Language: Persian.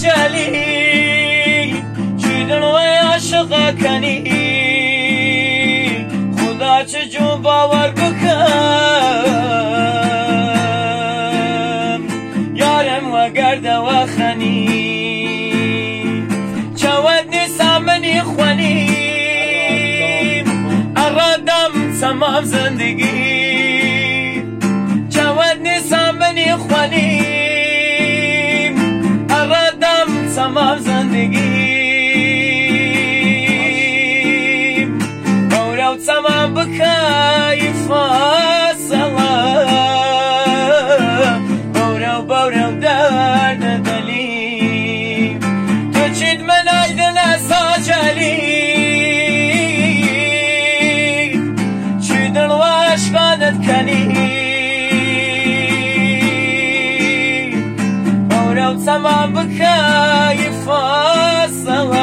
جالي جيدن ويعشقكني خدا چجون باور بكم يارم وقرد وخني چودني سامني خواني ارادم تمام زندگی چودني سامني خواني ارادم تمام زندگی بورو تمام بكاي فاصلة بورو درد دليم تجد من ايدن اساجلي جيدن واشقانت كني بورو تمام بكاي فاصلة